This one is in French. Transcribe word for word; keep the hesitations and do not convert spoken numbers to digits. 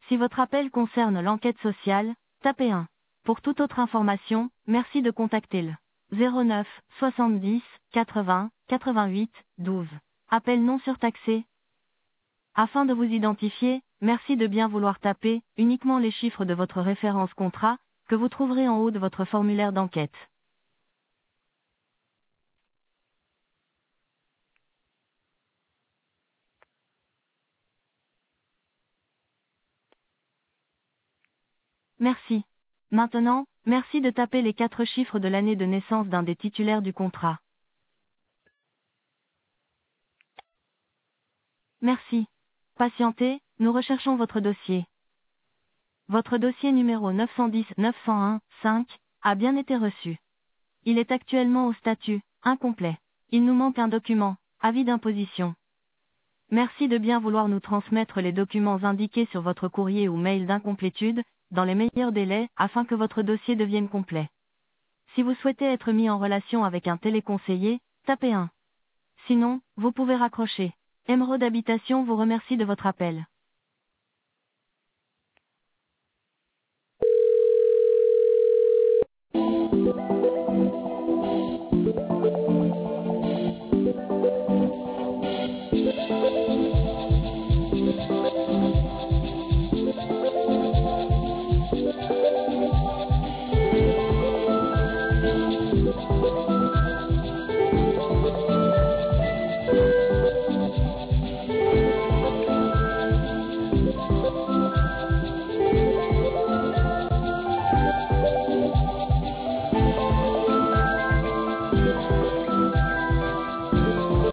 Si votre appel concerne l'enquête sociale, tapez un. Pour toute autre information, merci de contacter le zéro neuf soixante-dix quatre-vingts quatre-vingt-huit douze. Appel non surtaxé. Afin de vous identifier, merci de bien vouloir taper uniquement les chiffres de votre référence contrat, que vous trouverez en haut de votre formulaire d'enquête. Merci. Maintenant, merci de taper les quatre chiffres de l'année de naissance d'un des titulaires du contrat. Merci. Patientez, nous recherchons votre dossier. Votre dossier numéro neuf cent dix neuf cent un cinq a bien été reçu. Il est actuellement au statut incomplet. Il nous manque un document, avis d'imposition. Merci de bien vouloir nous transmettre les documents indiqués sur votre courrier ou mail d'incomplétude, dans les meilleurs délais, afin que votre dossier devienne complet. Si vous souhaitez être mis en relation avec un téléconseiller, tapez un. Sinon, vous pouvez raccrocher. Emeraude Habitation vous remercie de votre appel.